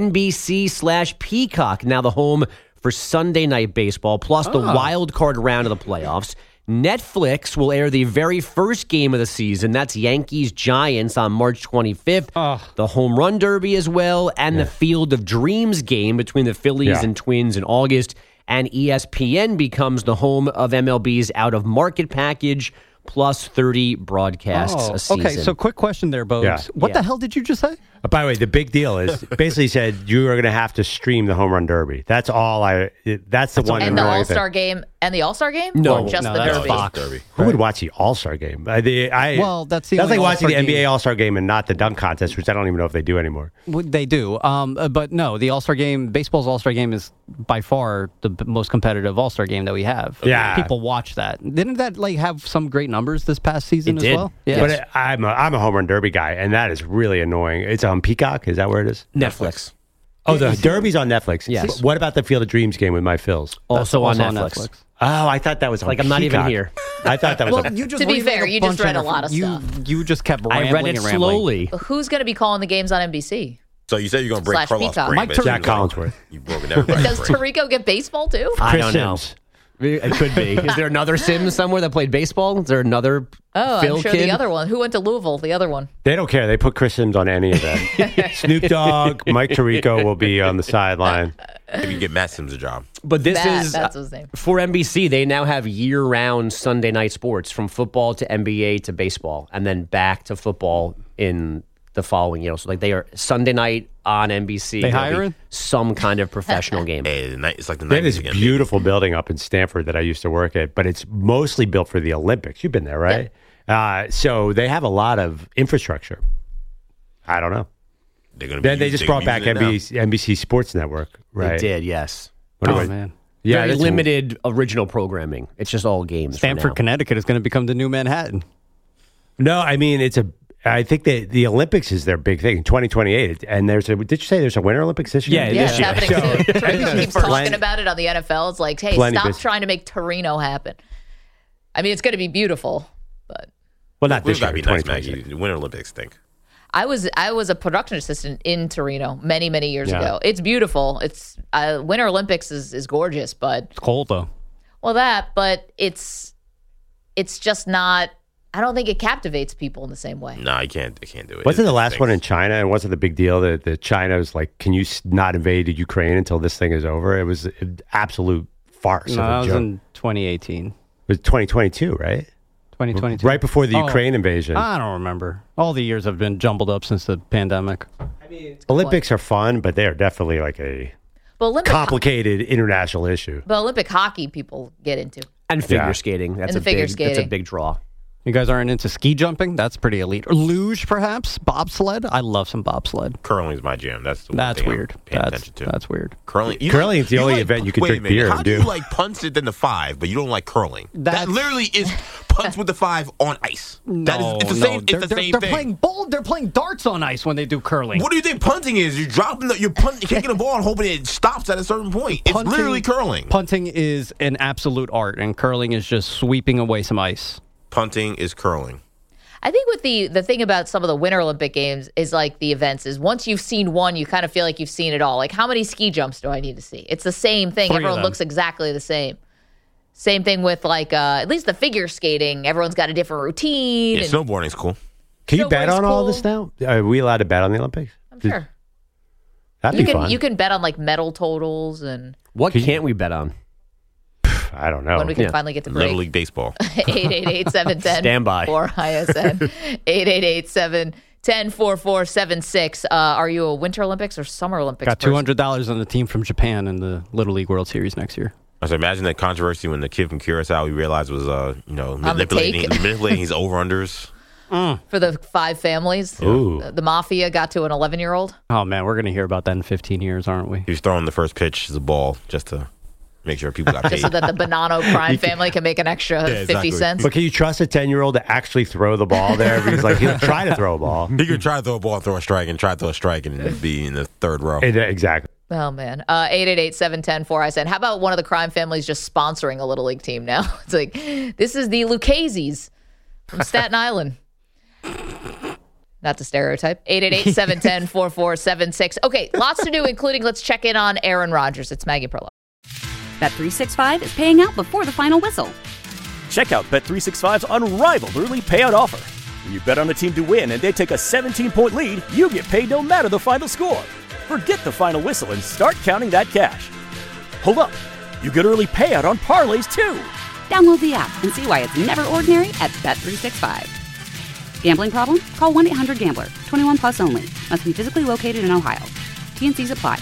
NBC/Peacock, now the home for Sunday night baseball, plus the wild card round of the playoffs. Netflix will air the very first game of the season. That's Yankees-Giants on March 25th. The Home Run Derby as well, and the Field of Dreams game between the Phillies and Twins in August. And ESPN becomes the home of MLB's out-of-market package, plus 30 broadcasts a season. Okay, so quick question there, Bogues. Yeah. What the hell did you just say? By the way, the big deal is basically said you are going to have to stream the Home Run Derby. That's all that's the one. And the All-Star game and the All-Star game? No, or just the that's Derby? Fox. Who would watch the All-Star game? Well, that's the that's only like watching the All-Star NBA game. All-Star game and not the dunk contest, which I don't even know if they do anymore. They do. But no, the All-Star game, baseball's All-Star game is by far the most competitive All-Star game that we have. Yeah. People watch that. Didn't that have some great numbers this past season as well? Yeah. But I'm a Home Run Derby guy, and that is really annoying. It's on Peacock. Is that where it is? Netflix. Oh, the Derby's on Netflix. Yes. What about the Field of Dreams game with my Phils? Also on Netflix. Oh, I thought that was on I'm not even Peacock. here. I thought that was on To be fair, you just read a lot of stuff. You just kept I rambling read it and rambling. slowly. But who's going to be calling the games on NBC? So you said you're going to break Slash Perloff's Peacock. brain. Mike basically. Jack Collinsworth. You've broken everybody's Does brain. Tirico get baseball too? I don't know. Sims. It could be. Is there another Sims somewhere that played baseball? Is there another Phil I'm sure kid? the other one. Who went to Louisville? The other one. They don't care. They put Chris Sims on any event. Snoop Dogg, Mike Tirico will be on the sideline. If you get Matt Sims a job. But this Matt, is that's his name. for NBC. They now have year-round Sunday night sports, from football to NBA to baseball, and then back to football in the following year. So they are Sunday night on NBC. They There'll be hiring? some kind of professional game. Hey, it's like the They have 90s this again. beautiful building up in Stanford that I used to work at, but it's mostly built for the Olympics. You've been there, right? So they have a lot of infrastructure. I don't know. They're gonna Then they just brought back NBC Sports Network, right? They did, yes. What do Oh, I- man. Yeah, Very that's- limited original programming. It's just all games. for Stamford, now. Connecticut is going to become the new Manhattan. No, I mean I think that the Olympics is their big thing, 2028. And did you say there's a Winter Olympics this year? Yeah, It's happening soon. Tirico keeps talking Plenty- about it on the NFL. It's like, hey, plenty stop busy. trying to make Torino happen. I mean, it's going to be beautiful, but Well, not this That'd year, be nice, 2026. Maggie. The Winter Olympics thing. I was a production assistant in Torino many years Yeah. ago. It's beautiful. It's Winter Olympics is gorgeous, but It's cold, though. but it's just not. I don't think it captivates people in the same way. No, I can't do it. Wasn't the last one in China, and wasn't the big deal that China was like, can you not invade Ukraine until this thing is over? It was an absolute farce. No, of that a was joke. in 2018. It was 2022, right? 2022. Right before the Oh, Ukraine invasion. I don't remember. All the years have been jumbled up since the pandemic. Olympics are fun, but they are definitely like a But complicated international issue. But Olympic hockey people get into. And figure Yeah. skating. That's And a the figure big. That's a skating. big draw. You guys aren't into ski jumping? That's pretty elite. Or luge, perhaps? Bobsled? I love some bobsled. Curling's my jam. That's the one That's thing I'm weird. paying That's attention to. that's weird. Curling. Curling is the only event you can wait a drink minute, beer How and do do. you like punts it then the 5, but you don't like curling? That That's- literally is punts with the 5 on ice. That is, it's the same. It's the same they're thing. playing they're playing darts on ice when they do curling. What do you think punting is? You're dropping, you're kicking the ball and hoping it stops at a certain point. It's literally curling. Punting is an absolute art, and curling is just sweeping away some ice. Punting is curling. I think with the thing about some of the Winter Olympic Games is like the events is once you've seen one, you kind of feel like you've seen it all. Like how many ski jumps do I need to see? It's the same thing. 3 of Everyone them. looks exactly the same. Same thing with like at least the figure skating. Everyone's got a different routine. Yeah, and- snowboarding's cool. Can you bet Snowboarding's on all cool. this now? Are we allowed to bet on the Olympics? I'm sure. That'd You be can fun. you can bet on like medal totals and What can't we bet on? I don't know. When we can finally get to break. Little League Baseball. 888-710 Standby. 4ISN. 888-710-4476. Are you a Winter Olympics or Summer Olympics Got person? $200 on the team from Japan in the Little League World Series next year. I was imagine that controversy when the kid from Curacao we realized was manipulating his over-unders. For the 5 families. Ooh. The mafia got to an 11-year-old. Oh, man, we're going to hear about that in 15 years, aren't we? He was throwing the first pitch as a ball just to make sure people got paid. Just so that the Bonanno crime family can make an extra 50 cents. But can you trust a 10-year-old to actually throw the ball there? Because he'll try to throw a ball. He could try to throw a ball, throw a strike, and try to throw a strike and be in the third row. Exactly. Oh, man. 888-710-4ISN. How about one of the crime families just sponsoring a Little League team now? It's like, this is the Lucchese's from Staten Island. Not the stereotype. 888-710-4476. Okay, lots to do, including let's check in on Aaron Rodgers. It's Maggie Perloff. Bet365 is paying out before the final whistle. Check out Bet365's unrivaled early payout offer. When you bet on a team to win and they take a 17-point lead, you get paid no matter the final score. Forget the final whistle and start counting that cash. Hold up. You get early payout on parlays, too. Download the app and see why it's never ordinary at Bet365. Gambling problem? Call 1-800-GAMBLER. 21 plus only. Must be physically located in Ohio. T&Cs apply.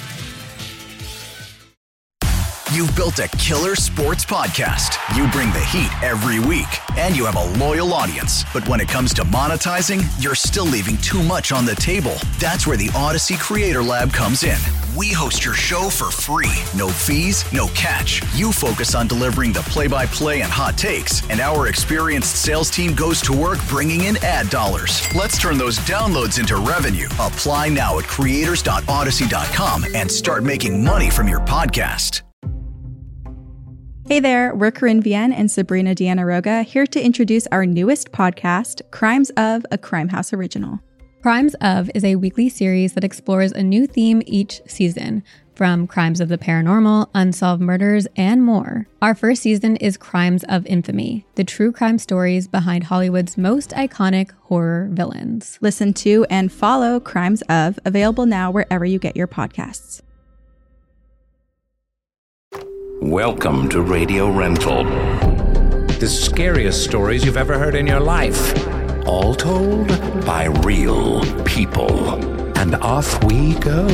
You've built a killer sports podcast. You bring the heat every week, and you have a loyal audience. But when it comes to monetizing, you're still leaving too much on the table. That's where the Odyssey Creator Lab comes in. We host your show for free. No fees, no catch. You focus on delivering the play-by-play and hot takes, and our experienced sales team goes to work bringing in ad dollars. Let's turn those downloads into revenue. Apply now at creators.odyssey.com and start making money from your podcast. Hey there, we're Corinne Vienne and Sabrina Diana-Roga here to introduce our newest podcast, Crimes of, a Crime House original. Crimes of is a weekly series that explores a new theme each season, from crimes of the paranormal, unsolved murders, and more. Our first season is Crimes of Infamy, the true crime stories behind Hollywood's most iconic horror villains. Listen to and follow Crimes of, available now wherever you get your podcasts. Welcome to Radio Rental. The scariest stories you've ever heard in your life. All told by real people. And off we go.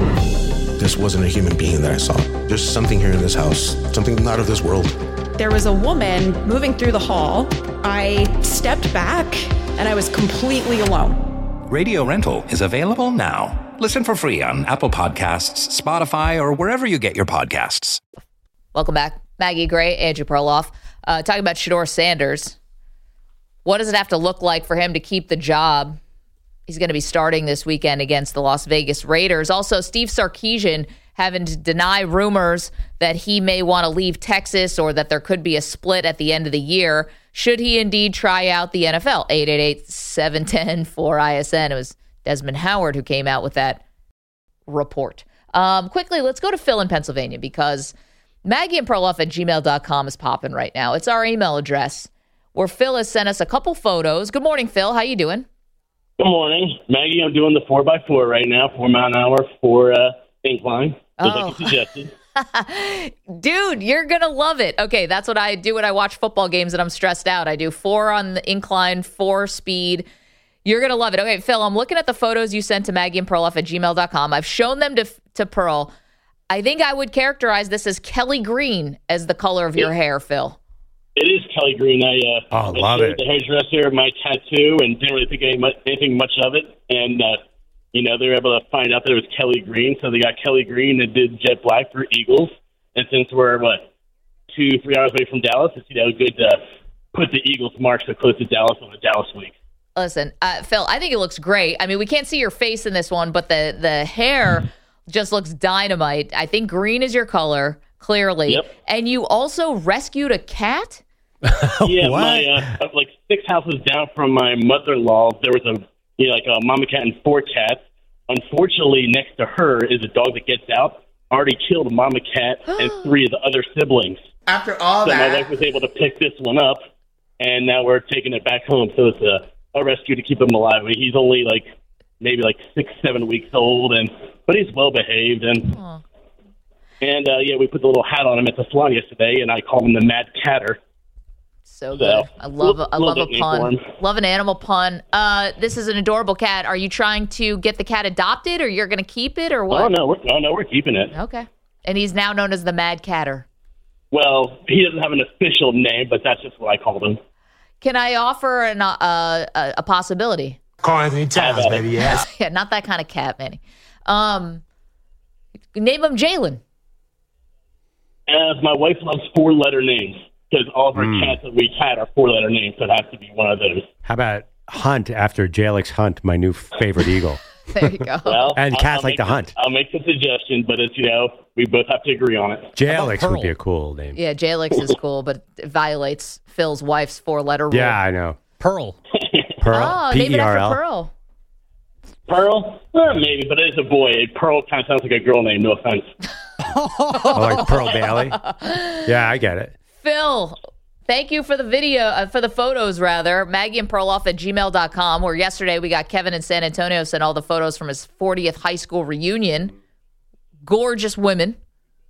This wasn't a human being that I saw. There's something here in this house, something not of this world. There was a woman moving through the hall. I stepped back and I was completely alone. Radio Rental is available now. Listen for free on Apple Podcasts, Spotify, or wherever you get your podcasts. Welcome back. Maggie Gray, Andrew Perloff. Talking about Shedeur Sanders. What does it have to look like for him to keep the job? He's going to be starting this weekend against the Las Vegas Raiders. Also, Steve Sarkisian having to deny rumors that he may want to leave Texas or that there could be a split at the end of the year. Should he indeed try out the NFL? 888-710-4ISN. It was Desmond Howard who came out with that report. Quickly, let's go to Phil in Pennsylvania because Maggie and Perloff at gmail.com is popping right now. It's our email address where Phil has sent us a couple photos. Good morning, Phil. How you doing? Good morning. Maggie, I'm doing the 4x4 right now, 4 mile an hour for incline, just like you suggested. Dude, you're going to love it. Okay, that's what I do when I watch football games and I'm stressed out. I do 4 on the incline, 4 speed. You're going to love it. Okay, Phil, I'm looking at the photos you sent to Maggie and Perloff at gmail.com. I've shown them to Pearl. I think I would characterize this as Kelly green as the color of your hair, Phil. It is Kelly green. I love it. The hairdresser, my tattoo, and didn't really think anything much of it. And, they were able to find out that it was Kelly green. So they got Kelly green and did jet black for Eagles. And since we're, 2-3 hours away from Dallas, it's, good to put the Eagles mark so close to Dallas on the Dallas week. Listen, Phil, I think it looks great. I mean, we can't see your face in this one, but the hair just looks dynamite. I think green is your color, clearly. Yep. And you also rescued a cat? Yeah, my 6 houses down from my mother-in-law, there was a mama cat and 4 cats. Unfortunately, next to her is a dog that gets out, already killed a mama cat and 3 of the other siblings. After all so that, my wife was able to pick this one up, and now we're taking it back home. So it's a rescue to keep him alive. He's only maybe 6-7 weeks old, but he's well behaved and. And, we put the little hat on him at the salon yesterday, and I called him the Mad Catter. So good. I love a pun. Love an animal pun. This is an adorable cat. Are you trying to get the cat adopted, or you're going to keep it, or what? Oh, no, we're keeping it. Okay. And he's now known as the Mad Catter. Well, he doesn't have an official name, but that's just what I called him. Can I offer a possibility? Call Anthony Towns, baby, yes. Yeah, not that kind of cat, Manny. Name him Jalen. My wife loves 4-letter names because all of our cats that we've had are 4-letter names, so it has to be one of those. How about Hunt after Jalix Hunt, my new favorite eagle? There you go. Well, and cats like to hunt. I'll make some suggestions, but it's, we both have to agree on it. Jalix would be a cool name. Yeah, Jalix is cool, but it violates Phil's wife's 4-letter rule. Yeah, I know. Pearl. Oh, name it after Pearl. Pearl? Maybe, but it is a boy. Pearl kind of sounds like a girl name, no offense. Like Pearl Bailey? Yeah, I get it. Phil, thank you for the video, for the photos, rather. MaggieandPearloff@gmail.com, where yesterday we got Kevin in San Antonio sent all the photos from his 40th high school reunion. Gorgeous women.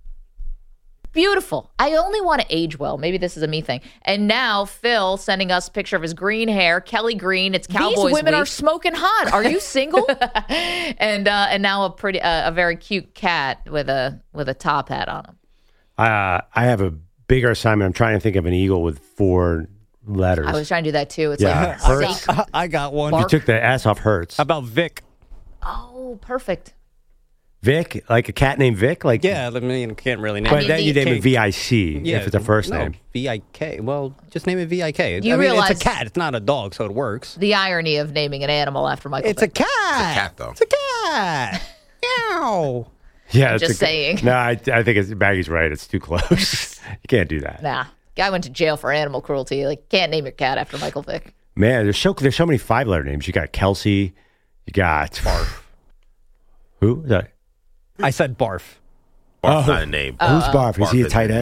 Beautiful. I only want to age well. Maybe this is a me thing. And now Phil sending us a picture of his green hair. Kelly Green. It's Cowboys These women week. are smoking hot. Are you single? and now a very cute cat with a top hat on him. I have a bigger assignment. I'm trying to think of an eagle with 4 letters. I was trying to do that too. It's Yeah. like Hertz. I got one. You took the S off Hertz. How about Vic? Oh, perfect. Vic? Like a cat named Vic? Like Yeah, I mean, can't really name But it. then you name it V-I-C if it's a first name. V-I-K. Well, just name it V-I-K. You realize it's a cat. It's not a dog, so it works. The irony of naming an animal after Michael It's a Vick. cat. It's a cat, though. It's a cat. Meow. Yeah, I'm just saying. No, I think Maggie's right. It's too close. You can't do that. Nah. Guy went to jail for animal cruelty. Like, can't name your cat after Michael Vick. Man, there's so many 5-letter names. You got Kelsey. You got Barf. Who? Is that? I said Barf. Barf's not a name. Who's Barf? Is he a tight end?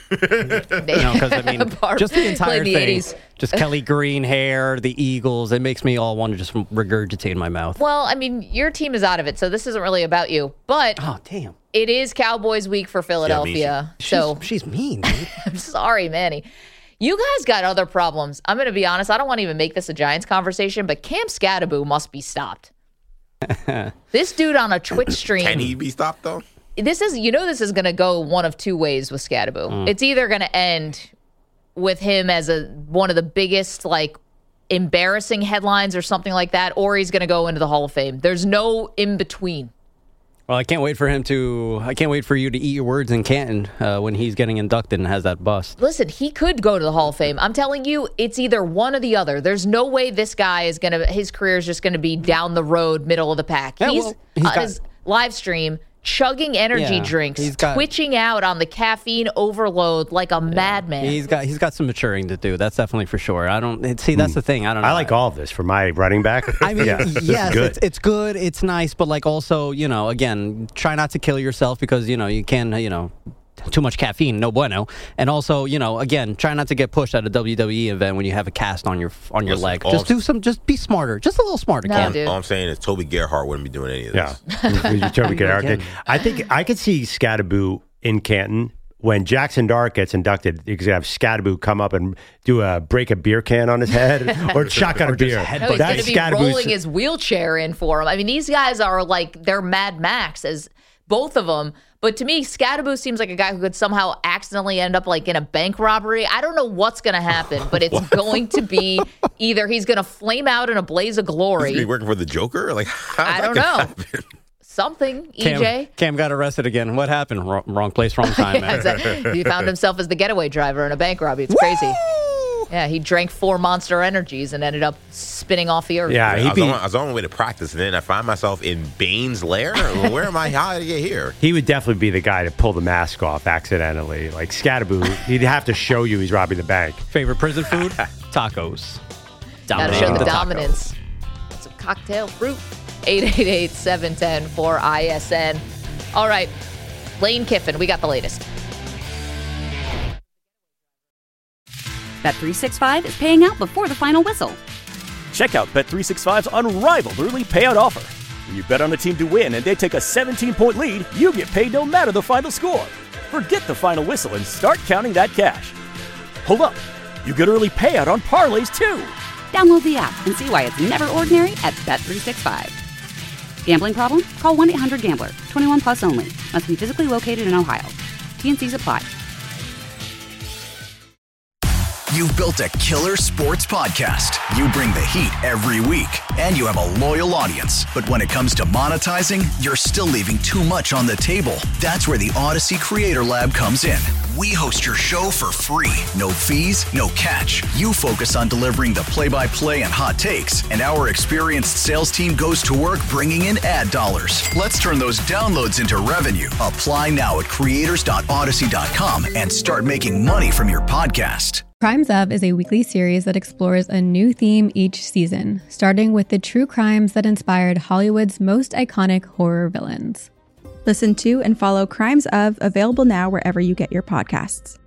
No, because I mean, Barf just the entire played the thing. 80s. Just Kelly Green hair, the Eagles. It makes me all want to just regurgitate in my mouth. Well, I mean, your team is out of it, so this isn't really about you. But oh, damn, it is Cowboys week for Philadelphia. She's mean, dude. I'm sorry, Manny. You guys got other problems. I'm going to be honest. I don't want to even make this a Giants conversation, but Cam Scatterbo must be stopped. This dude on a Twitch stream. Can he be stopped, though? This is going to go one of two ways with Scatterbo. It's either going to end with him as one of the biggest, like, embarrassing headlines or something like that, or he's going to go into the Hall of Fame. There's no in between. Well, I can't wait for you to eat your words in Canton when he's getting inducted and has that bust. Listen, he could go to the Hall of Fame. I'm telling you, it's either one or the other. There's no way this guy his career is just going to be down the road, middle of the pack. Yeah, He's on his live stream chugging energy drinks, twitching out on the caffeine overload like a madman. He's got some maturing to do. That's definitely for sure. That's the thing. I don't know. I like all of this for my running back. I mean, yes, good. it's good. It's nice, but like also, again, try not to kill yourself because, you can, too much caffeine, no bueno. And also, again, try not to get pushed at a WWE event when you have a cast on your leg. Just be smarter. Just a little smarter, Cam. All I'm saying is Toby Gerhart wouldn't be doing any of this. Yeah. Toby Gerhart. I think I could see Scatterbo in Canton when Jackson Dart gets inducted. You could have Scatterbo come up and break a beer can on his head or shotgun a beer. No, he's going to be rolling his wheelchair in for him. I mean, these guys are like, they're Mad Max, as both of them. But to me, Scatterbo seems like a guy who could somehow accidentally end up like in a bank robbery. I don't know what's going to happen, but it's going to be either he's going to flame out in a blaze of glory. He's working for the Joker? Like, I don't know. Happen? Something, EJ. Cam got arrested again. What happened? Wrong place, wrong time. Man. He found himself as the getaway driver in a bank robbery. It's crazy. Yeah, he drank 4 Monster Energies and ended up spinning off the earth. Yeah, I was on my way to practice, and then I find myself in Bane's lair. Where am I? How did I get here? He would definitely be the guy to pull the mask off accidentally. Like Scatterbo, he'd have to show you he's robbing the bank. Favorite prison food? Tacos. Gotta show the dominance. Some cocktail fruit. 888-710-4ISN. All right, Lane Kiffin, we got the latest. Bet365 is paying out before the final whistle. Check out Bet365's unrivaled early payout offer. When you bet on a team to win and they take a 17-point lead, you get paid no matter the final score. Forget the final whistle and start counting that cash. Hold up. You get early payout on parlays, too. Download the app and see why it's never ordinary at Bet365. Gambling problem? Call 1-800-GAMBLER. 21 plus only. Must be physically located in Ohio. T&Cs apply. You've built a killer sports podcast. You bring the heat every week, and you have a loyal audience. But when it comes to monetizing, you're still leaving too much on the table. That's where the Odyssey Creator Lab comes in. We host your show for free. No fees, no catch. You focus on delivering the play-by-play and hot takes, and our experienced sales team goes to work bringing in ad dollars. Let's turn those downloads into revenue. Apply now at creators.odyssey.com and start making money from your podcast. Crimes Of is a weekly series that explores a new theme each season, starting with the true crimes that inspired Hollywood's most iconic horror villains. Listen to and follow Crimes Of, available now wherever you get your podcasts.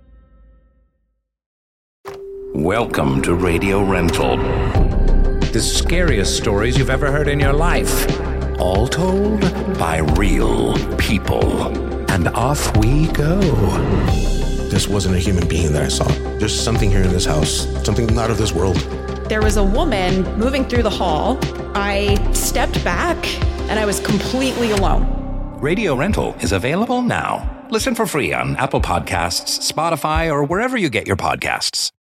Welcome to Radio Rental. The scariest stories you've ever heard in your life. All told by real people. And off we go. This wasn't a human being that I saw. There's something here in this house, something not of this world. There was a woman moving through the hall. I stepped back and I was completely alone. Radio Rental is available now. Listen for free on Apple Podcasts, Spotify, or wherever you get your podcasts.